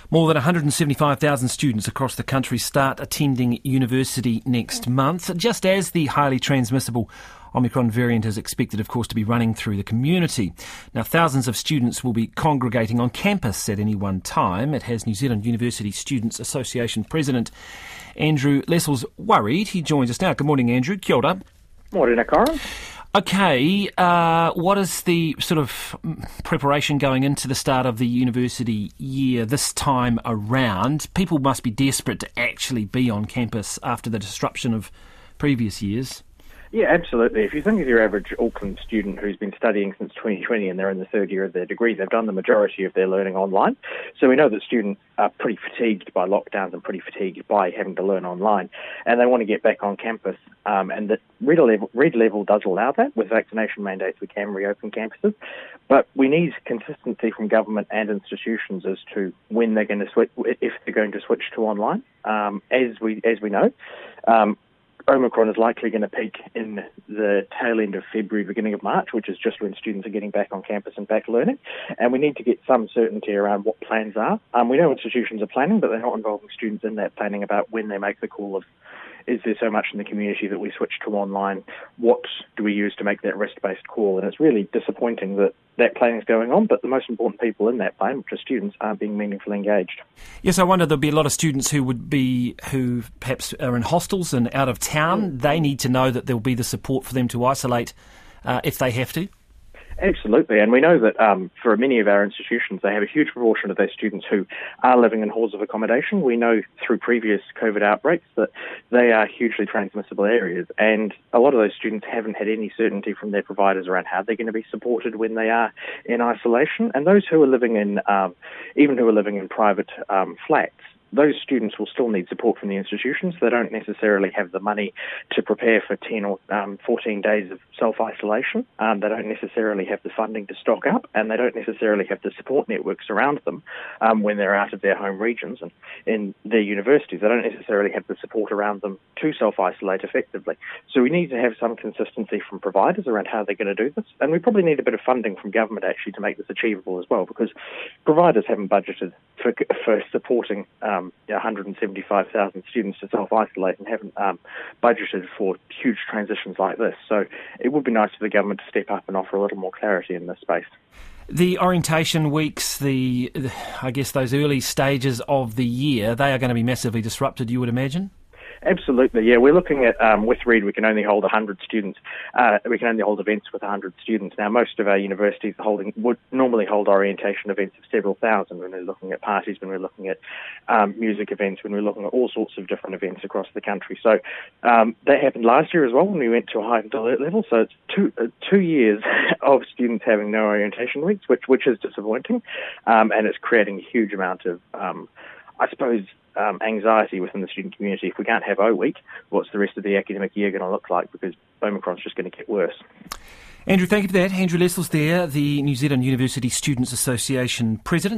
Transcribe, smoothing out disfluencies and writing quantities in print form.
More than 175,000 students across the country start attending university next month, just as the highly transmissible Omicron variant is expected, of course, to be running through the community. Now, thousands of students will be congregating on campus at any one time. It has New Zealand University Students Association President Andrew Lessels worried. He joins us now. Good morning, Andrew. Kia ora. Morning, Corin. OK, what is the sort of preparation going into the start of the university year this time around? People must be desperate to actually be on campus after the disruption of previous years. Yeah, absolutely. If you think of your average Auckland student who's been studying since 2020 and they're in the third year of their degree, they've done the majority of their learning online. So we know that students are pretty fatigued by lockdowns and pretty fatigued by having to learn online, and they want to get back on campus. And the red level does allow that. With vaccination mandates, we can reopen campuses, but we need consistency from government and institutions as to when they're going to switch, if they're going to switch to online. As we know. Omicron is likely going to peak in the tail end of February, beginning of March, which is just when students are getting back on campus and back learning. And we need to get some certainty around what plans are. We know institutions are planning, but they're not involving students in that planning about when they make the call of, is there so much in the community that we switch to online? What do we use to make that risk-based call? And it's really disappointing that that planning is going on, but the most important people in that plan, which are students, aren't being meaningfully engaged. Yes, I wonder there'll be a lot of students who perhaps are in hostels and out of town. They need to know that there'll be the support for them to isolate if they have to. Absolutely, and we know that for many of our institutions, they have a huge proportion of their students who are living in halls of accommodation. We know through previous COVID outbreaks that they are hugely transmissible areas, and a lot of those students haven't had any certainty from their providers around how they're going to be supported when they are in isolation. And those who are living in, even who are living in private flats, those students will still need support from the institutions. They don't necessarily have the money to prepare for 10 or 14 days of self-isolation. They don't necessarily have the funding to stock up, and they don't necessarily have the support networks around them when they're out of their home regions and in their universities. They don't necessarily have the support around them to self-isolate effectively. So we need to have some consistency from providers around how they're going to do this, and we probably need a bit of funding from government actually to make this achievable as well, because providers haven't budgeted for supporting 175,000 students to self-isolate and haven't budgeted for huge transitions like this. So it would be nice for the government to step up and offer a little more clarity in this space. The orientation weeks, I guess those early stages of the year, they are going to be massively disrupted, you would imagine? Absolutely, yeah. We're looking at, with Reed, we can only hold 100 students. We can only hold events with 100 students. Now, most of our universities would normally hold orientation events of several thousand when we're looking at parties, when we're looking at music events, when we're looking at all sorts of different events across the country. So that happened last year as well when we went to a heightened alert level. So it's two years of students having no orientation weeks, which is disappointing, and it's creating a huge amount of, anxiety within the student community. If we can't have O Week, what's the rest of the academic year going to look like? Because Omicron's just going to get worse. Andrew, thank you for that. Andrew Lessels there, the New Zealand University Students Association President.